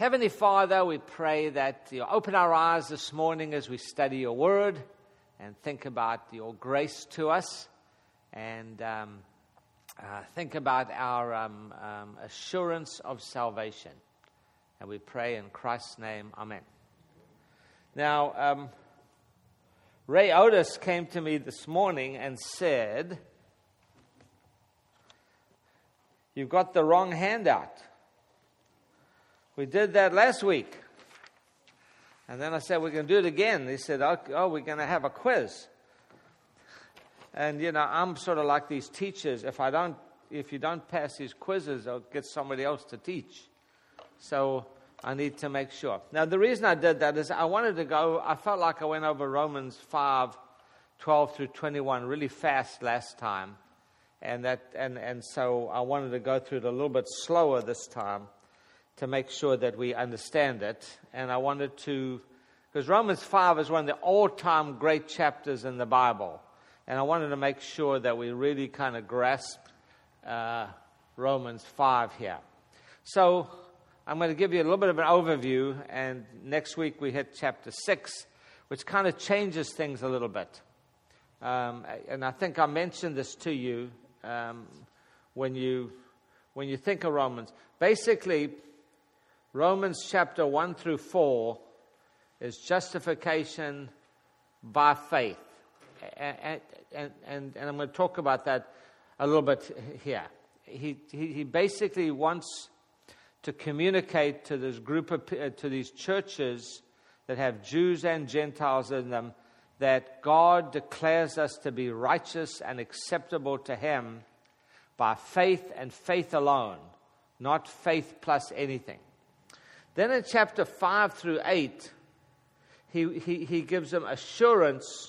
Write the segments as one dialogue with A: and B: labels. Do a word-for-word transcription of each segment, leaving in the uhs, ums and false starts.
A: Heavenly Father, we pray that you open our eyes this morning as we study your word and think about your grace to us and um, uh, think about our um, um, assurance of salvation. And we pray in Christ's name, amen. Now, um, Ray Otis came to me this morning and said, "You've got the wrong handout. We did that last week." And then I said, "We're going to do it again." He said, "Oh, oh we're going to have a quiz." And, you know, I'm sort of like these teachers. If I don't, if you don't pass these quizzes, I'll get somebody else to teach. So I need to make sure. Now, the reason I did that is I wanted to go, I felt like I went over Romans five, twelve through twenty-one really fast last time. And that, and, and so I wanted to go through it a little bit slower this time to make sure that we understand it. And I wanted to, because Romans five is one of the all-time great chapters in the Bible. And I wanted to make sure that we really kind of grasp uh, Romans five here. So I'm going to give you a little bit of an overview, and next week we hit chapter six, which kind of changes things a little bit. Um, and I think I mentioned this to you um, when you when you think of Romans. Basically, Romans chapter one through four is justification by faith. And, and, and, and I'm going to talk about that a little bit here. He, he, he basically wants to communicate to this group of, uh, to these churches that have Jews and Gentiles in them, that God declares us to be righteous and acceptable to Him by faith and faith alone, not faith plus anything. Then in chapter five through eight, he, he, he gives them assurance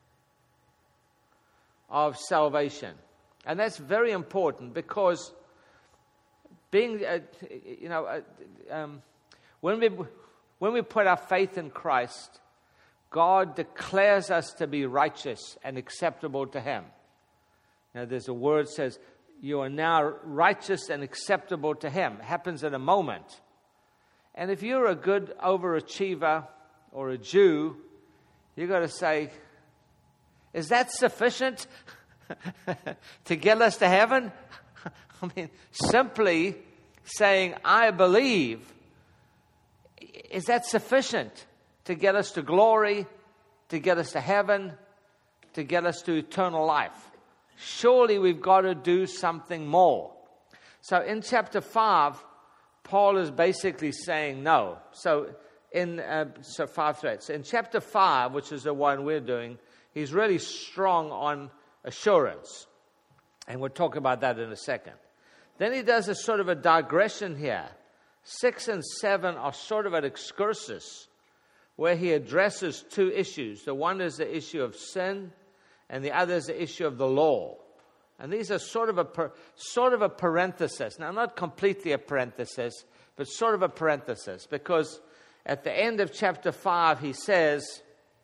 A: of salvation. And that's very important because being, uh, you know, uh, um, when we when we put our faith in Christ, God declares us to be righteous and acceptable to Him. Now, there's a word that says, you are now righteous and acceptable to Him. It happens in a moment. And if you're a good overachiever or a Jew, you've got to say, is that sufficient to get us to heaven? I mean, simply saying, I believe, is that sufficient to get us to glory, to get us to heaven, to get us to eternal life? Surely we've got to do something more. So in chapter five, Paul is basically saying no. So in uh, so five threats. So in chapter five, which is the one we're doing, he's really strong on assurance. And we'll talk about that in a second. Then he does a sort of a digression here. Six and seven are sort of an excursus where he addresses two issues. The one is the issue of sin, and the other is the issue of the law. And these are sort of a per, sort of a parenthesis. Now, not completely a parenthesis, but sort of a parenthesis. Because at the end of chapter five, he says,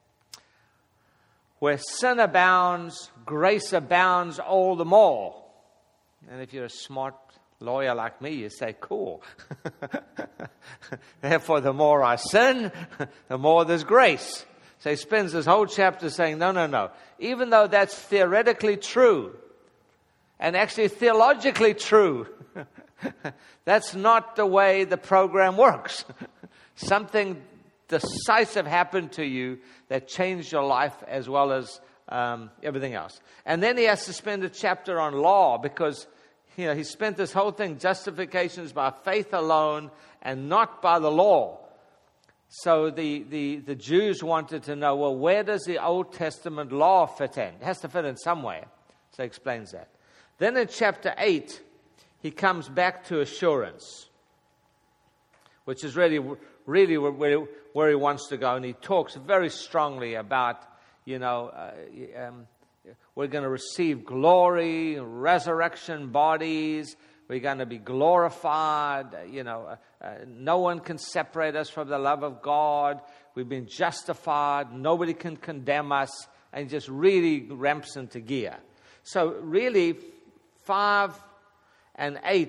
A: where sin abounds, grace abounds all the more. And if you're a smart lawyer like me, you say, cool. Therefore, the more I sin, the more there's grace. So he spends this whole chapter saying, no, no, no. Even though that's theoretically true, and actually theologically true, that's not the way the program works. Something decisive happened to you that changed your life as well as um, everything else. And then he has to spend a chapter on law because, you know, he spent this whole thing, justifications by faith alone and not by the law. So the, the, the Jews wanted to know, well, where does the Old Testament law fit in? It has to fit in somewhere. So he explains that. Then in chapter eight, he comes back to assurance, which is really, really where, where he wants to go. And he talks very strongly about, you know, uh, um, we're going to receive glory, resurrection bodies. We're going to be glorified. Uh, you know, uh, uh, no one can separate us from the love of God. We've been justified. Nobody can condemn us. And just really ramps into gear. So really, five and eight,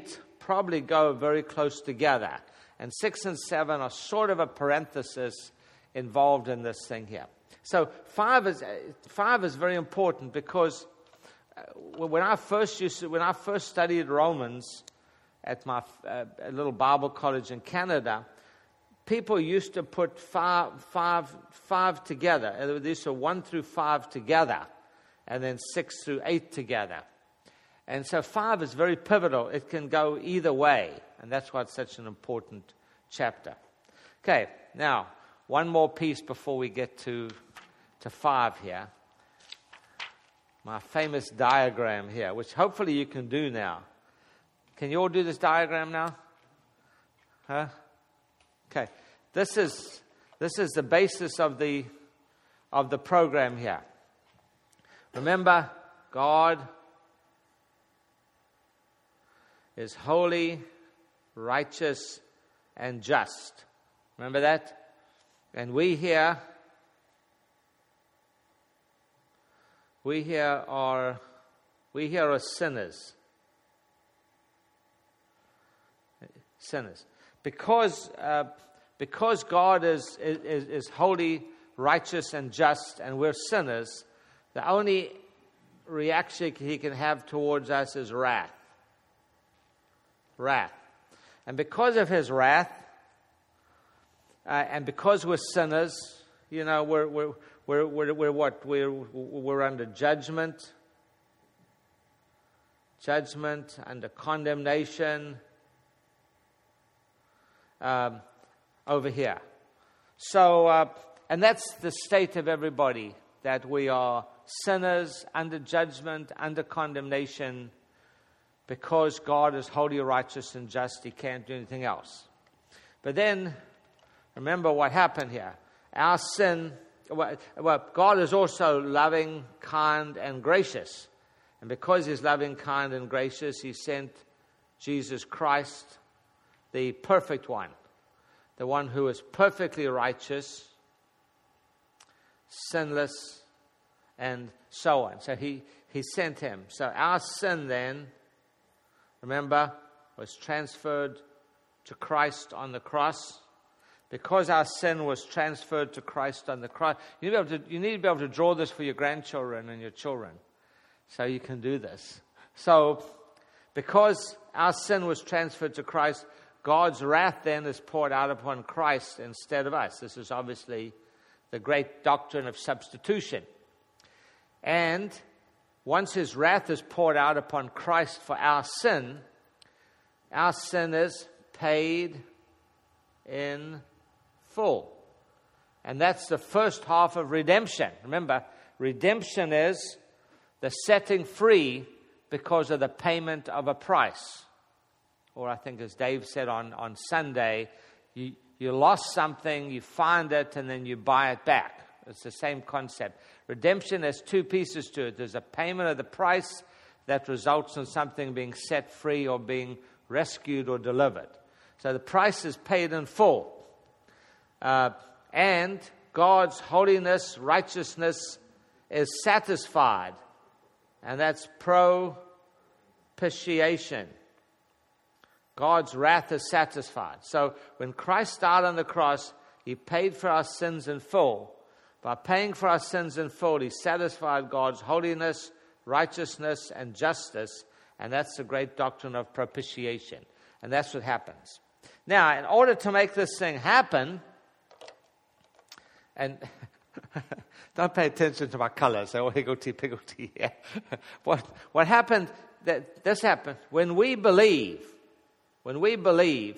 A: probably go very close together. And six and seven are sort of a parenthesis involved in this thing here. So five is five is very important because when I first used to, when I first studied Romans at my uh, little Bible college in Canada, people used to put five, five, five together. They used to one through five together, and then six through eight together. And so five is very pivotal. It can go either way, and that's why it's such an important chapter. Okay, now one more piece before we get to to five here. My famous diagram here, which hopefully you can do now. Can you all do this diagram now? Huh? Okay. This is this is the basis of the of the program here. Remember, God is holy, righteous, and just. Remember that? And we here We here are we here are sinners. Sinners. Because uh, because God is, is is holy, righteous, and just, and we're sinners, the only reaction he can have towards us is wrath. Wrath. And because of his wrath, uh, and because we're sinners, you know, we're we're We're, we're, we're what? We're, we're under judgment, judgment, under condemnation um, over here. So, uh, and that's the state of everybody, that we are sinners, under judgment, under condemnation, because God is holy, righteous, and just. He can't do anything else. But then, remember what happened here. Our sin... Well, God is also loving, kind, and gracious. And because he's loving, kind, and gracious, he sent Jesus Christ, the perfect one, the one who is perfectly righteous, sinless, and so on. So he, he sent him. So our sin then, remember, was transferred to Christ on the cross. Because our sin was transferred to Christ on the cross. You need, to be able to, you need to be able to draw this for your grandchildren and your children. So you can do this. So, because our sin was transferred to Christ, God's wrath then is poured out upon Christ instead of us. This is obviously the great doctrine of substitution. And once his wrath is poured out upon Christ for our sin, our sin is paid in full. And that's the first half of redemption. Remember, redemption is the setting free because of the payment of a price. Or I think as Dave said on, on Sunday, you, you lost something, you find it, and then you buy it back. It's the same concept. Redemption has two pieces to it. There's a payment of the price that results in something being set free or being rescued or delivered. So the price is paid in full. Uh, and God's holiness, righteousness is satisfied. And that's propitiation. God's wrath is satisfied. So when Christ died on the cross, he paid for our sins in full. By paying for our sins in full, he satisfied God's holiness, righteousness, and justice. And that's the great doctrine of propitiation. And that's what happens. Now, in order to make this thing happen, and don't pay attention to my colors. I want to go to pigglety here. What what happened? That this happened when we believe. When we believe,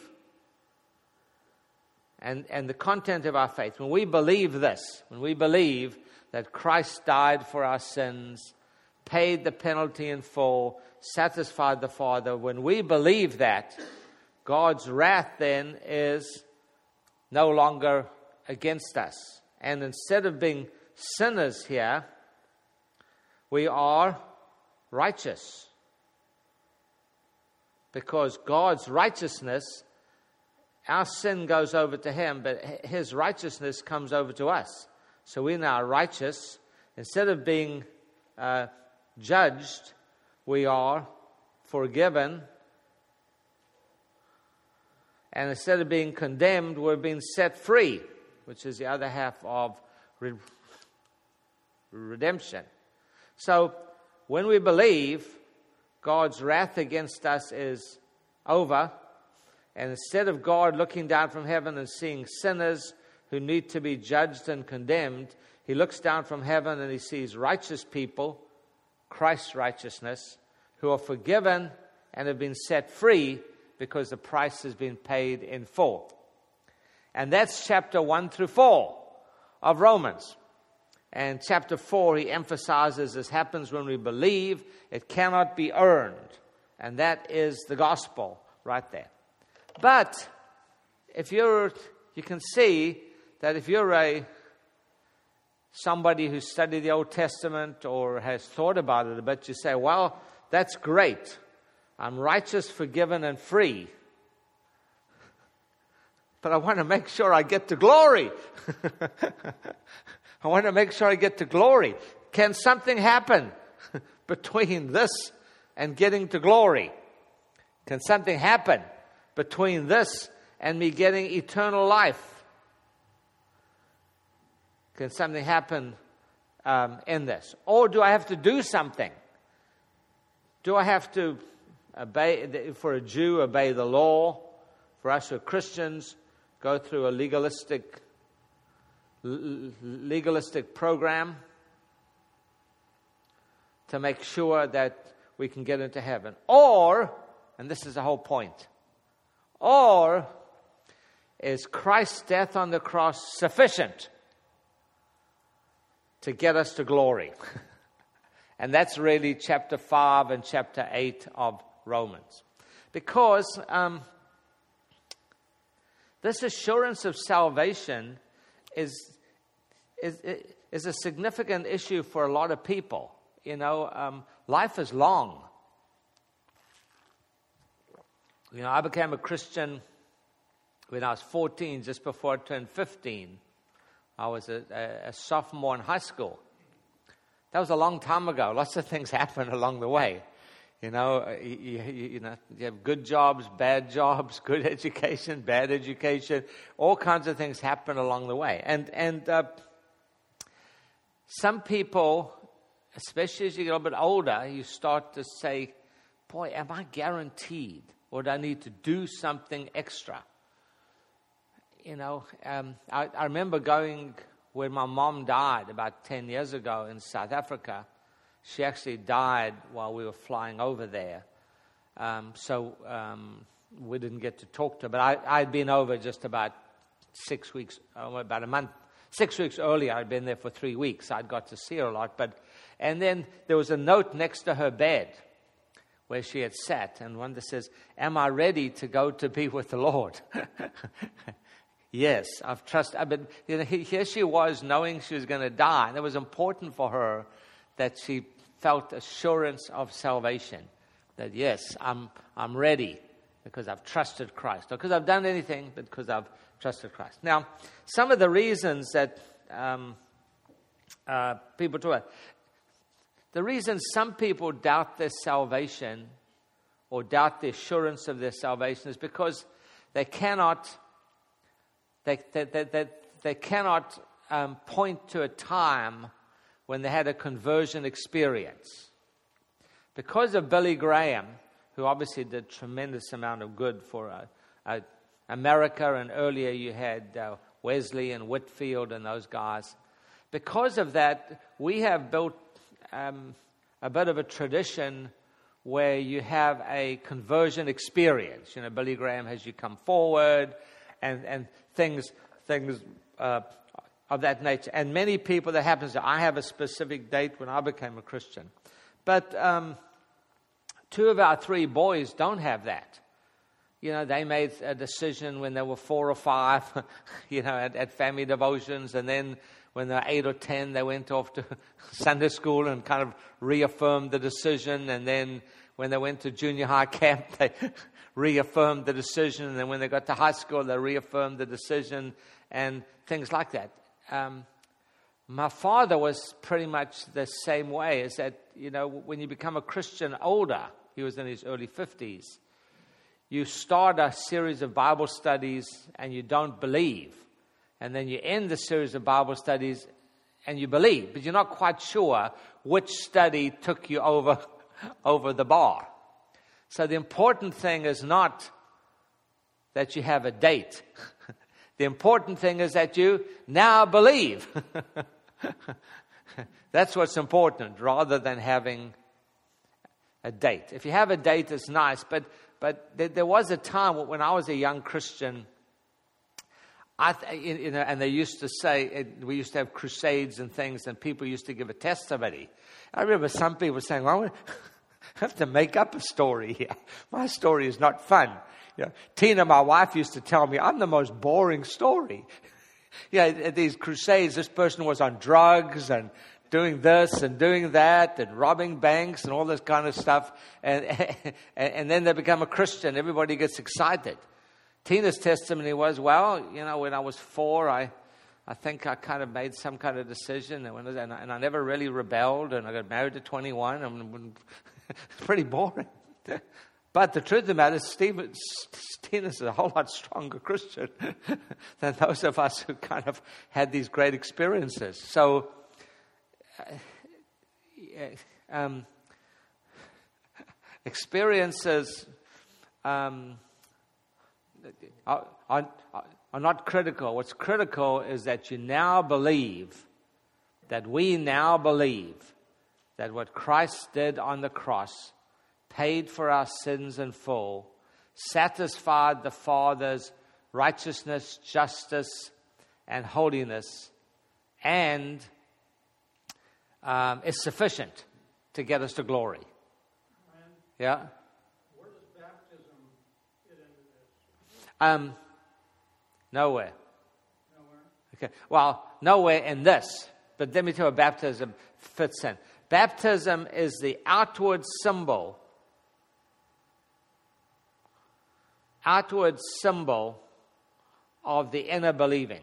A: and and the content of our faith. When we believe this, when we believe that Christ died for our sins, paid the penalty in full, satisfied the Father. When we believe that, God's wrath then is no longer against us. And instead of being sinners here, we are righteous. Because God's righteousness, our sin goes over to him, but his righteousness comes over to us. So we're now righteous. Instead of being uh, judged, we are forgiven And instead of being condemned, we're being set free, which is the other half of re- redemption. So when we believe, God's wrath against us is over. And instead of God looking down from heaven and seeing sinners who need to be judged and condemned, he looks down from heaven and he sees righteous people, Christ's righteousness, who are forgiven and have been set free because the price has been paid in full. And that's chapter one through four of Romans. And chapter four, he emphasizes this happens when we believe. It cannot be earned. And that is the gospel right there. But if you're, you can see that if you're a somebody who studied the Old Testament or has thought about it a bit, you say, well, that's great. I'm righteous, forgiven, and free. But I want to make sure I get to glory. I want to make sure I get to glory. Can something happen between this and getting to glory? Can something happen between this and me getting eternal life? Can something happen um, in this? Or do I have to do something? Do I have to obey, for a Jew, obey the law? For us who are Christians, go through a legalistic legalistic program to make sure that we can get into heaven? Or, and this is the whole point, or is Christ's death on the cross sufficient to get us to glory? And that's really chapter five and chapter eight of Romans. Because um, this assurance of salvation is, is, is a significant issue for a lot of people. You know, um, life is long. You know, I became a Christian when I was fourteen, just before I turned fifteen. I was a, a, a sophomore in high school. That was a long time ago. Lots of things happen along the way. You know, you, you, you know, you have good jobs, bad jobs, good education, bad education. All kinds of things happen along the way. And and uh, some people, especially as you get a little bit older, you start to say, boy, am I guaranteed? Or do I need to do something extra? You know, um, I, I remember going when my mom died about ten years ago in South Africa. She actually died while we were flying over there. Um, so um, we didn't get to talk to her. But I, I'd been over just about six weeks, oh, about a month, six weeks earlier. I'd been there for three weeks. I'd got to see her a lot. But and then there was a note next to her bed where she had sat. And one that says, am I ready to go to be with the Lord? Yes, I've trusted. But you know, here she was knowing she was going to die. And it was important for her that she felt assurance of salvation. That yes, I'm I'm ready because I've trusted Christ. Not because I've done anything, but because I've trusted Christ. Now, some of the reasons that um, uh, people talk about, the reason some people doubt their salvation or doubt the assurance of their salvation is because they cannot they they they, they, they cannot um, point to a time when they had a conversion experience. Because of Billy Graham, who obviously did tremendous amount of good for uh, uh, America, and earlier you had uh, Wesley and Whitfield and those guys. Because of that, we have built um, a bit of a tradition where you have a conversion experience. You know, Billy Graham has you come forward and, and things, things, uh, of that nature. And many people, that happens to, I have a specific date when I became a Christian. But um, two of our three boys don't have that. You know, they made a decision when they were four or five, you know, at, at family devotions. And then when they were eight or ten, they went off to Sunday school and kind of reaffirmed the decision. And then when they went to junior high camp, they reaffirmed the decision. And then when they got to high school, they reaffirmed the decision and things like that. Um, my father was pretty much the same way. Is that, you know, when you become a Christian older, he was in his early fifties, you start a series of Bible studies and you don't believe. And then you end the series of Bible studies and you believe, but you're not quite sure which study took you over, over the bar. So the important thing is not that you have a date. The important thing is that you now believe. That's what's important, rather than having a date. If you have a date, it's nice, but but there, there was a time when I was a young Christian, I th- you know, and they used to say, it, we used to have crusades and things, and people used to give a testimony. I remember some people saying, well, I have to make up a story here. My story is not fun. You know, Tina, my wife, used to tell me, I'm the most boring story. You know, at these crusades, this person was on drugs and doing this and doing that and robbing banks and all this kind of stuff. And, and, and then they become a Christian. Everybody gets excited. Tina's testimony was, well, you know, when I was four, I, I think I kind of made some kind of decision. And, when, and, I, and I never really rebelled. And I got married at twenty-one. And it's pretty boring. But the truth of the matter is, Steve, Tina's a whole lot stronger Christian than those of us who kind of had these great experiences. So, uh, um, experiences um, are, are, are not critical. What's critical is that you now believe, that we now believe, that what Christ did on the cross paid for our sins in full, satisfied the Father's righteousness, justice, and holiness, and um, is sufficient to get us to glory.
B: And
A: Yeah?
B: where does baptism fit into this?
A: Um, nowhere.
B: Nowhere.
A: Okay. Well, nowhere in this. But let me tell you what baptism fits in. Baptism is the outward symbol outward symbol of the inner believing.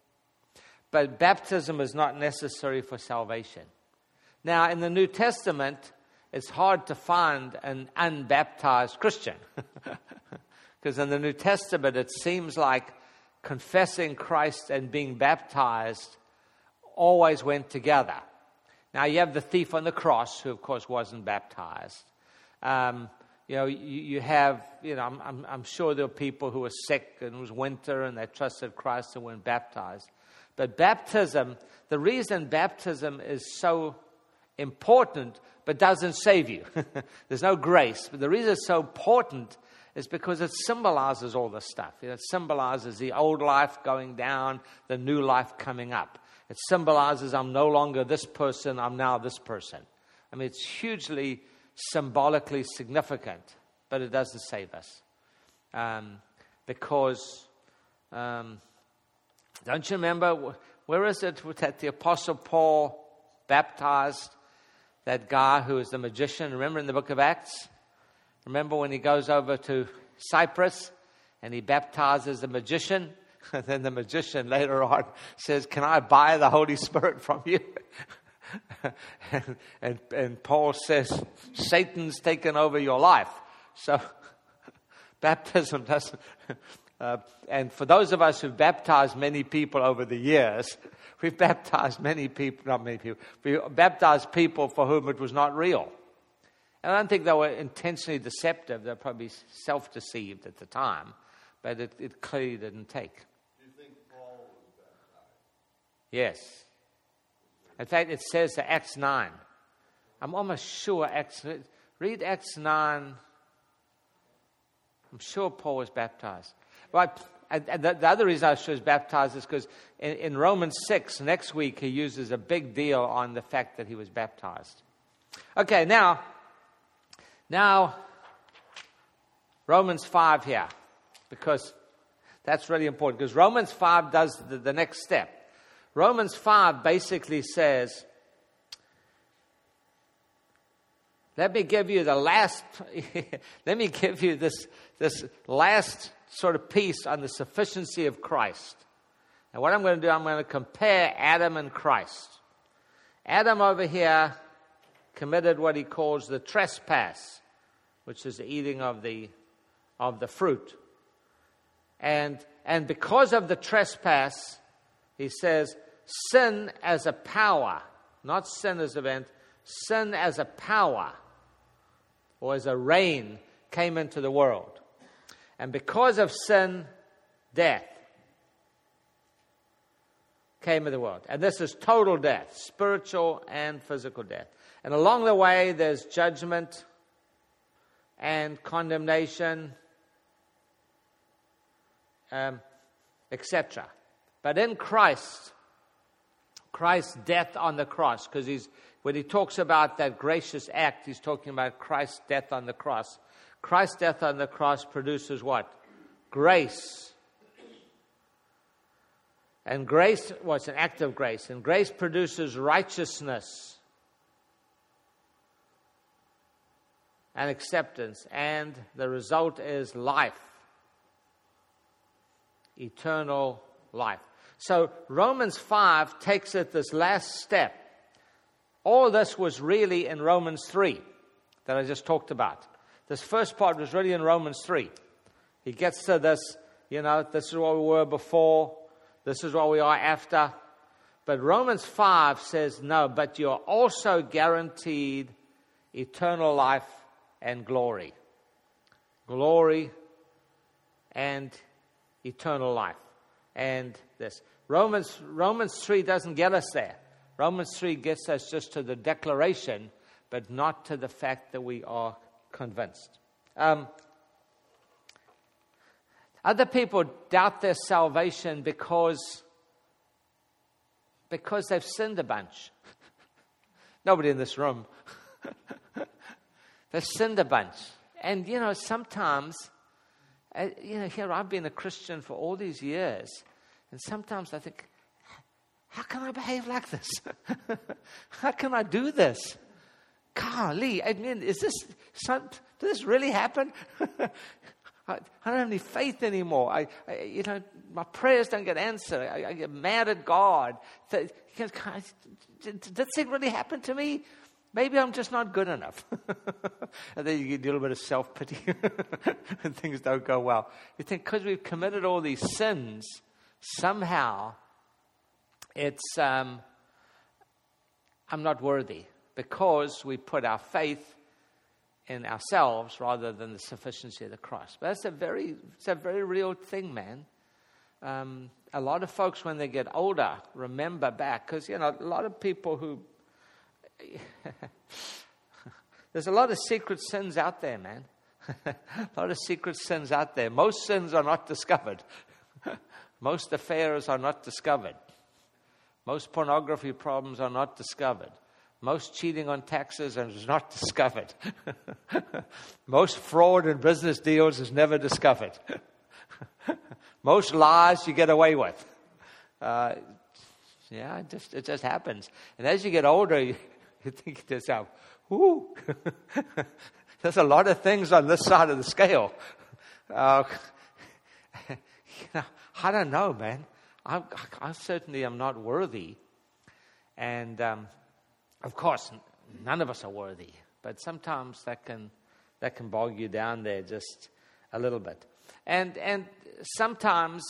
A: But baptism is not necessary for salvation. Now, in the New Testament, it's hard to find an unbaptized Christian. Because in the New Testament, it seems like confessing Christ and being baptized always went together. Now, you have the thief on the cross, who, of course, wasn't baptized. Um, You know, you, you have, you know, I'm, I'm, I'm sure there were people who were sick and it was winter and they trusted Christ and weren't baptized. But baptism, the reason baptism is so important but doesn't save you, there's no grace, but the reason it's so important is because it symbolizes all this stuff. You know, it symbolizes the old life going down, the new life coming up. It symbolizes I'm no longer this person, I'm now this person. I mean, it's hugely symbolically significant, but it doesn't save us. Um, because, um, don't you remember, where is it that the Apostle Paul baptized that guy who was the magician? Remember in the book of Acts? Remember when he goes over to Cyprus and he baptizes the magician? And then the magician later on says, can I buy the Holy Spirit from you? and, and, and Paul says, Satan's taken over your life. So baptism doesn't... Uh, and for those of us who've baptized many people over the years, we've baptized many people, not many people, we baptized people for whom it was not real. And I don't think they were intentionally deceptive. They were probably self-deceived at the time, but it, it clearly didn't take.
C: Do you think Paul was baptized?
A: Yes. In fact, it says to Acts nine. I'm almost sure, Acts, read Acts nine. I'm sure Paul was baptized. But and, and the, the other reason I sure was baptized is because in, in Romans six, next week, he uses a big deal on the fact that he was baptized. Okay, now, now, Romans five here, because that's really important, because Romans five does the, the next step. Romans five basically says, let me give you the last, let me give you this, this last sort of piece on the sufficiency of Christ. And what I'm going to do, I'm going to compare Adam and Christ. Adam over here committed what he calls the trespass, which is the eating of the of the fruit. And, and because of the trespass, he says, sin as a power, not sin as an event, sin as a power or as a reign came into the world. And because of sin, death came into the world. And this is total death, spiritual and physical death. And along the way, there's judgment and condemnation, um, et cetera. But in Christ, Christ's death on the cross, because he's when he talks about that gracious act, he's talking about Christ's death on the cross. Christ's death on the cross produces what? Grace. And grace, well, it's an act of grace. And grace produces righteousness and acceptance. And the result is life. Eternal life. So Romans five takes it this last step. All this was really in Romans three that I just talked about. This first part was really in Romans three. He gets to this, you know, this is what we were before. This is what we are after. But Romans five says, no, but you're also guaranteed eternal life and glory. Glory and eternal life. And this. Romans, Romans three doesn't get us there. Romans three gets us just to the declaration, but not to the fact that we are convinced. Um, other people doubt their salvation because, because they've sinned a bunch. Nobody in this room. They've sinned a bunch. And, you know, sometimes, uh, you know, here I've been a Christian for all these years, and sometimes I think, how can I behave like this? How can I do this? Golly, I mean, is this, did this really happen? I, I don't have any faith anymore. I, I, you know, my prayers don't get answered. I, I get mad at God. Did, did this thing really happen to me? Maybe I'm just not good enough. And then you get a little bit of self-pity and things don't go well. You think because we've committed all these sins, somehow it's, um, I'm not worthy because we put our faith in ourselves rather than the sufficiency of the cross. But that's a very, it's a very real thing, man. Um, a lot of folks, when they get older, remember back, because, you know, a lot of people who, there's a lot of secret sins out there, man. A lot of secret sins out there. Most sins are not discovered. Most affairs are not discovered. Most pornography problems are not discovered. Most cheating on taxes is not discovered. Most fraud in business deals is never discovered. Most lies you get away with. Uh, yeah, it just, it just happens. And as you get older, you, you think to yourself, whoo, there's a lot of things on this side of the scale. Uh, you know, I don't know, man. I, I certainly am not worthy. And, um, of course, none of us are worthy. But sometimes that can that can bog you down there just a little bit. And and sometimes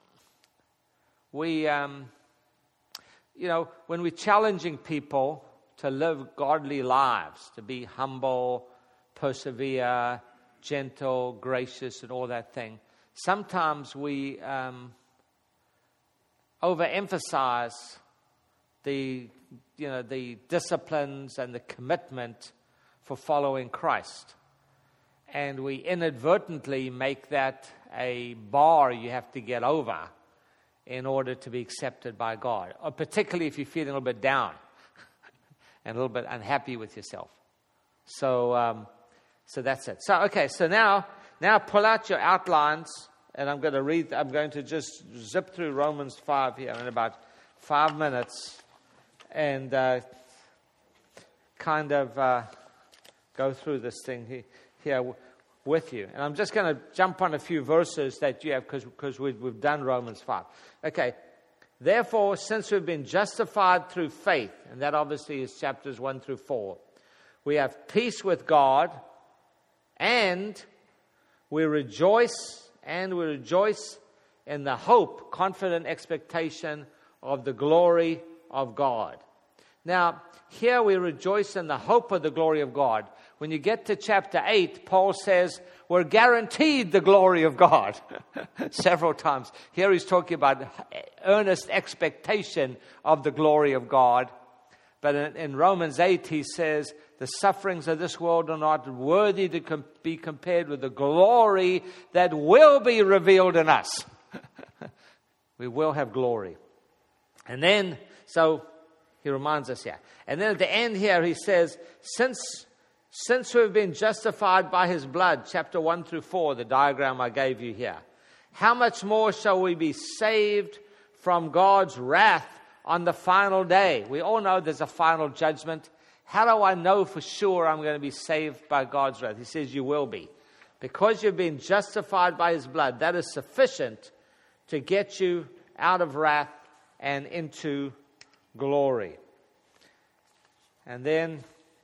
A: we, um, you know, when we're challenging people to live godly lives, to be humble, persevere, gentle, gracious, and all that thing, sometimes we um, overemphasize the, you know, the disciplines and the commitment for following Christ. And we inadvertently make that a bar you have to get over in order to be accepted by God, or particularly if you're feeling a little bit down and a little bit unhappy with yourself. So, um, so that's it. So, okay, so now, now pull out your outlines, and I'm going to read. I'm going to just zip through Romans five here in about five minutes, and uh, kind of uh, go through this thing here, here with you. And I'm just going to jump on a few verses that you have, because because we've, we've done Romans five. Okay. Therefore, since we've been justified through faith, and that obviously is chapters one through four, we have peace with God, and we rejoice and we rejoice in the hope, confident expectation of the glory of God. Now, here we rejoice in the hope of the glory of God. When you get to chapter eight, Paul says we're guaranteed the glory of God several times. Here he's talking about earnest expectation of the glory of God. But in, in Romans eight, he says the sufferings of this world are not worthy to com- be compared with the glory that will be revealed in us. We will have glory. And then, so he reminds us here. And then at the end here, he says, since, since we've been justified by his blood, chapter one through four, the diagram I gave you here, how much more shall we be saved from God's wrath on the final day? We all know there's a final judgment. How do I know for sure I'm going to be saved by God's wrath? He says you will be. Because you've been justified by his blood, that is sufficient to get you out of wrath and into glory. And then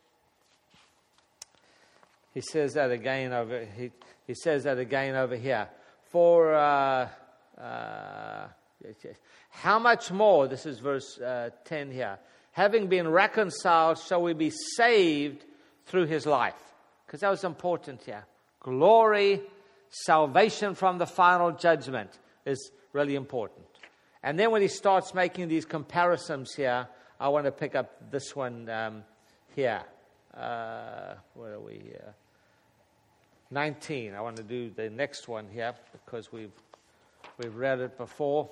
A: he says that again over he, he says that again over here. For uh, uh, how much more, this is verse uh, ten here, having been reconciled, shall we be saved through his life? Because that was important here. Glory, salvation from the final judgment is really important. And then when he starts making these comparisons here, I want to pick up this one um, here. Uh, where are we here? nineteen. I want to do the next one here because we've we've read it before.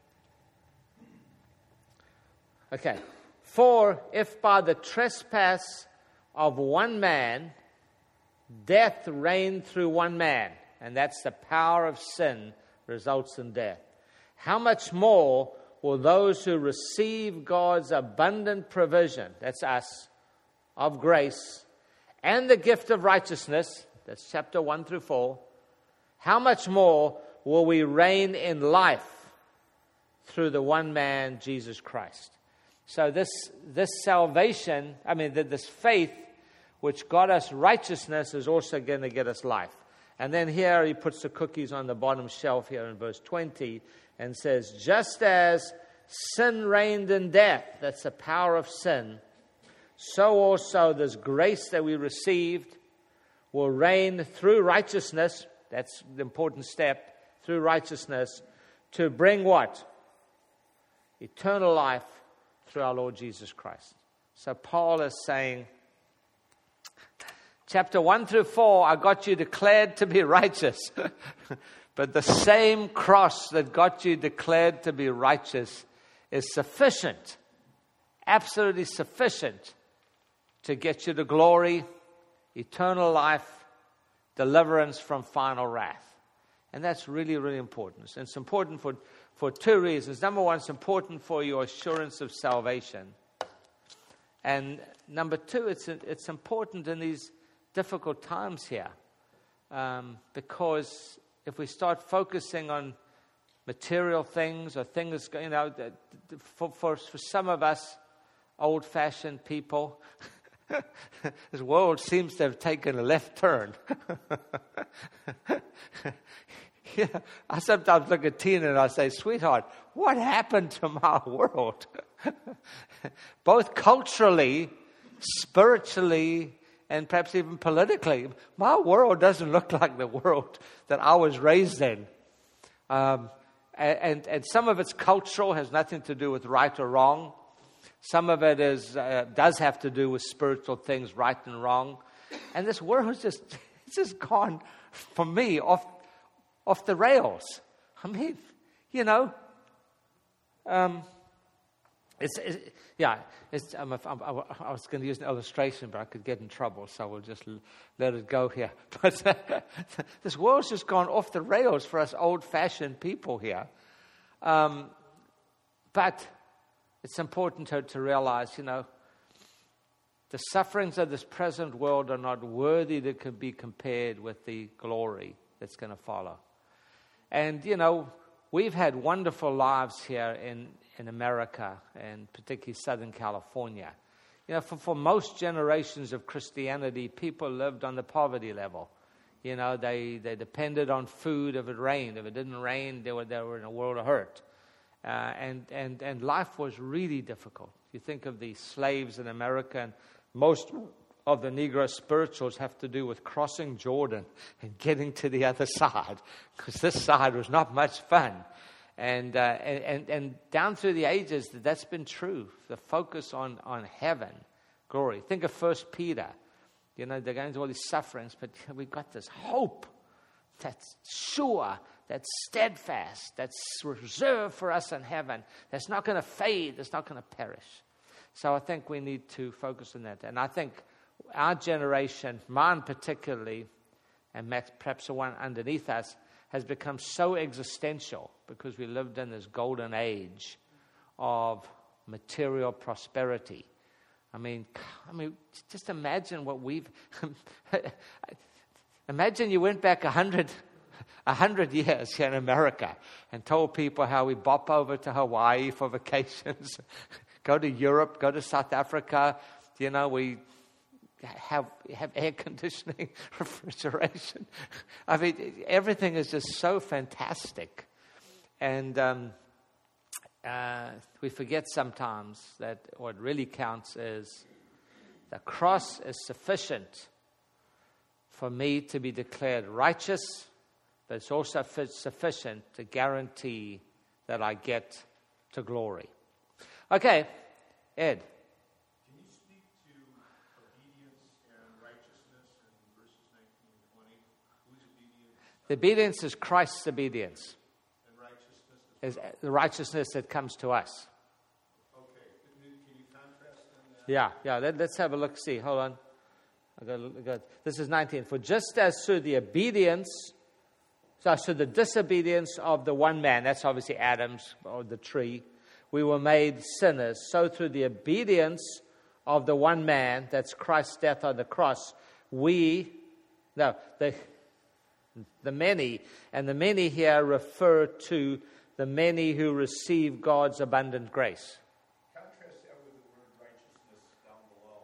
A: Okay. For if by the trespass of one man death reigned through one man, and that's the power of sin results in death, how much more will those who receive God's abundant provision, that's us, of grace, and the gift of righteousness, that's chapter one through four, how much more will we reign in life through the one man, Jesus Christ? So this this salvation, I mean, this faith which got us righteousness is also going to get us life. And then here he puts the cookies on the bottom shelf here in verse twenty and says, just as sin reigned in death, that's the power of sin, so also this grace that we received will reign through righteousness, that's the important step, through righteousness, to bring what? Eternal life through our Lord Jesus Christ. So Paul is saying, chapter one through four, I got you declared to be righteous. But the same cross that got you declared to be righteous is sufficient, absolutely sufficient to get you to glory, eternal life, deliverance from final wrath. And that's really, really important. And it's important for, for two reasons. Number one, it's important for your assurance of salvation. And number two, it's it's important in these difficult times here. Um, because if we start focusing on material things or things, you know, for, for, for some of us old-fashioned people, this world seems to have taken a left turn. Yeah, I sometimes look at Tina and I say, sweetheart, what happened to my world? Both culturally, spiritually, and perhaps even politically. My world doesn't look like the world that I was raised in. Um, and, and, and some of it's cultural, has nothing to do with right or wrong. Some of it is uh, does have to do with spiritual things, right and wrong. And this world has just, it's just gone, for me, off off the rails. I mean, you know, um, it's, it's yeah. It's, I'm, I'm, I was going to use an illustration, but I could get in trouble, so we'll just l- let it go here. But uh, this world's just gone off the rails for us old-fashioned people here. Um, but it's important to, to realize, you know, the sufferings of this present world are not worthy to be compared with the glory that's going to follow. And, you know, we've had wonderful lives here in, in America, and particularly Southern California. You know, for, for most generations of Christianity, people lived on the poverty level. You know, they, they depended on food if it rained. If it didn't rain, they were, they were in a world of hurt. Uh, and, and, and life was really difficult. You think of the slaves in America, and most of the Negro spirituals have to do with crossing Jordan and getting to the other side, because this side was not much fun. And, uh, and, and, and down through the ages, that's been true. The focus on, on heaven, glory. Think of First Peter. You know, they're going through all these sufferings, but we've got this hope that's sure, that's steadfast, that's reserved for us in heaven, that's not going to fade, that's not going to perish. So I think we need to focus on that. And I think our generation, mine particularly, and perhaps the one underneath us, has become so existential because we lived in this golden age of material prosperity. I mean, I mean, just imagine what we've. Imagine you went back a hundred, a hundred years here in America and told people how we bop over to Hawaii for vacations, go to Europe, go to South Africa. You know, we have have air conditioning, refrigeration. I mean, everything is just so fantastic, and. Um, Uh, we forget sometimes that what really counts is the cross is sufficient for me to be declared righteous, but it's also sufficient to guarantee that I get to glory. Okay, Ed.
C: Can you speak to obedience and righteousness in verses nineteen and twenty? Whose obedience?
A: The obedience is Christ's obedience. Is the righteousness that comes to us.
C: Okay. Can you, can you contrast that?
A: Yeah, yeah. Let, let's have a look. See, hold on. I got, I got, this is nineteen. For just as through the obedience, so through the disobedience of the one man, that's obviously Adam's or the tree, we were made sinners. So through the obedience of the one man, that's Christ's death on the cross, we, no, the the many, and the many here refer to the many who receive God's abundant grace.
C: Contrast that with the word righteousness down below.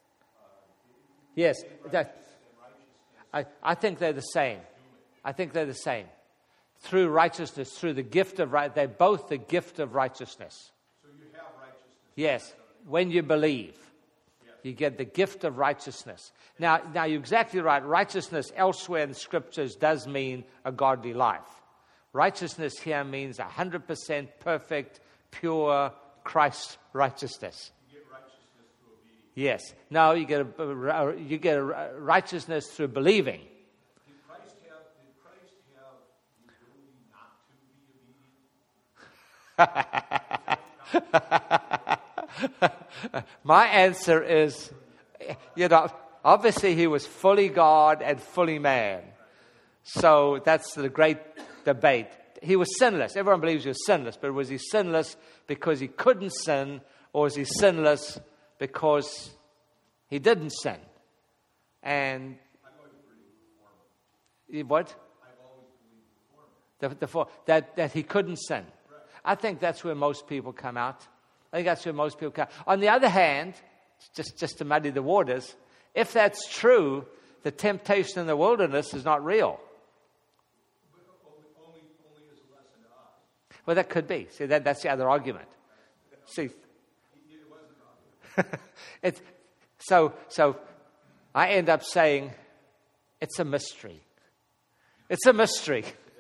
C: Uh,
A: yes, that, I, I think they're the same. I think they're the same. Through righteousness, through the gift of right, they're both the gift of righteousness.
C: So you have righteousness.
A: Yes, when you believe, you get the gift of righteousness. Now, now you're exactly right. Righteousness elsewhere in the scriptures does mean a godly life. Righteousness here means one hundred percent perfect, pure Christ righteousness.
C: You get righteousness through obedience.
A: Yes. No, you get a, you get a righteousness through believing.
C: Did Christ have, did Christ have the ability not to be obedient?
A: My answer is, you know, obviously he was fully God and fully man. So that's the great debate. He was sinless. Everyone believes he was sinless, but was he sinless because he couldn't sin, or was he sinless because he didn't sin? And
C: I've always believed the former.
A: What?
C: I've always believed the former.
A: The, the, that, that he couldn't sin. Right. I think that's where most people come out. I think that's where most people come. On the other hand, just, just to muddy the waters, if that's true, the temptation in the wilderness is not real. Well, that could be. See, that, that's the other argument. See, it's, so, so I end up saying it's a mystery. It's a mystery.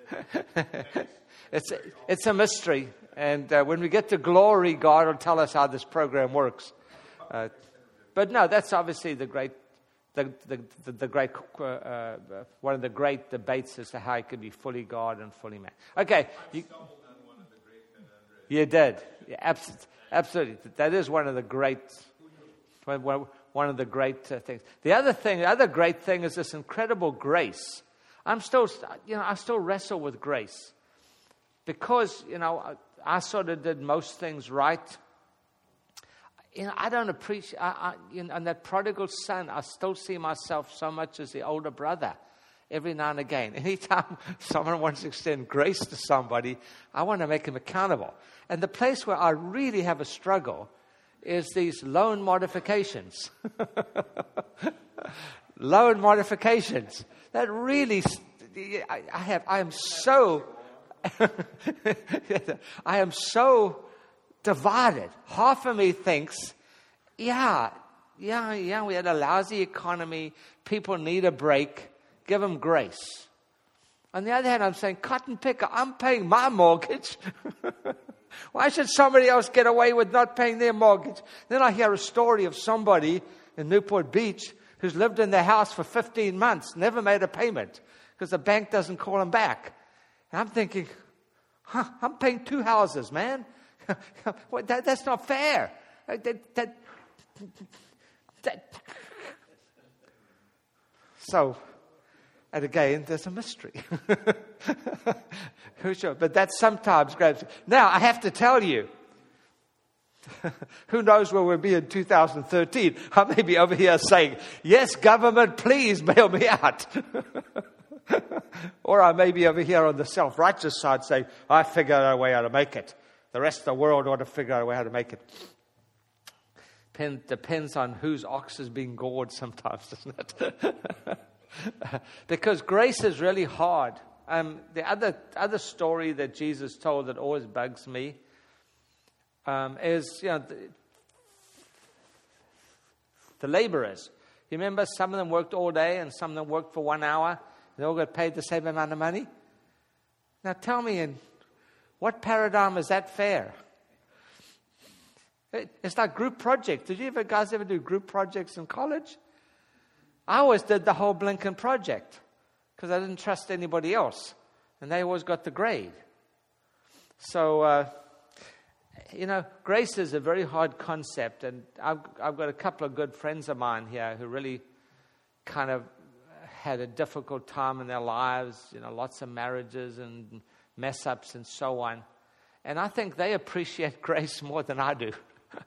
A: it's, it's a mystery. And uh, when we get to glory, God will tell us how this program works. Uh, but no, that's obviously the great, the the, the, the great uh, uh, one of the great debates as to how he could be fully God and fully man. Okay. You, You did. Yeah, abs- absolutely. That is one of the great, one of the great uh, things. The other thing, the other great thing is this incredible grace. I'm still, you know, I still wrestle with grace because, you know, I, I sort of did most things right. You know, I don't appreciate, I, I, you know, and that prodigal son, I still see myself so much as the older brother. Every now and again. Anytime someone wants to extend grace to somebody, I want to make him accountable. And the place where I really have a struggle is these loan modifications. loan modifications. That really, I, I have, I am so, I am so divided. Half of me thinks, yeah, yeah, yeah, we had a lousy economy. People need a break. Give them grace. On the other hand, I'm saying, cotton picker, I'm paying my mortgage. Why should somebody else get away with not paying their mortgage? Then I hear a story of somebody in Newport Beach who's lived in their house for fifteen months, never made a payment because the bank doesn't call him back. And I'm thinking, huh, I'm paying two houses, man. that, that's not fair. That, that, that. So, and again, there's a mystery. Who's sure? But that sometimes grabs. Now, I have to tell you, who knows where we'll be in two thousand thirteen? I may be over here saying, yes, government, please bail me out. Or I may be over here on the self-righteous side saying, I figured out a way how to make it. The rest of the world ought to figure out a way how to make it. Depends, depends on whose ox is being gored sometimes, doesn't it? Because grace is really hard. Um, the other other story that Jesus told that always bugs me um, is, you know, the, the laborers. You remember some of them worked all day and some of them worked for one hour. They all got paid the same amount of money. Now tell me, in what paradigm is that fair? It, it's like group projects. Did you ever guys ever do group projects in college? I always did the whole Blinken project because I didn't trust anybody else. And they always got the grade. So, uh, you know, grace is a very hard concept. And I've, I've got a couple of good friends of mine here who really kind of had a difficult time in their lives, you know, lots of marriages and mess-ups and so on. And I think they appreciate grace more than I do.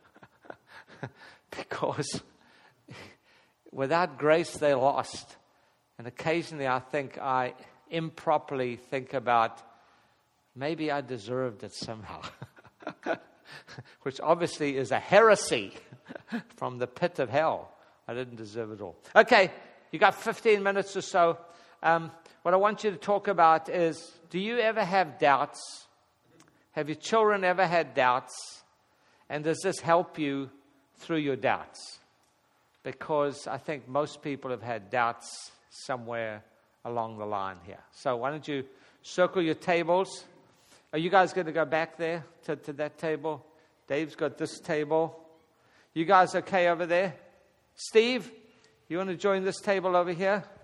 A: Because without grace, they're lost. And occasionally I think I improperly think about, maybe I deserved it somehow. Which obviously is a heresy from the pit of hell. I didn't deserve it all. Okay, you got fifteen minutes or so. Um, what I want you to talk about is, do you ever have doubts? Have your children ever had doubts? And does this help you through your doubts? Because I think most people have had doubts somewhere along the line here. So why don't you circle your tables? Are you guys going to go back there to, to that table? Dave's got this table. You guys okay over there? Steve, you want to join this table over here?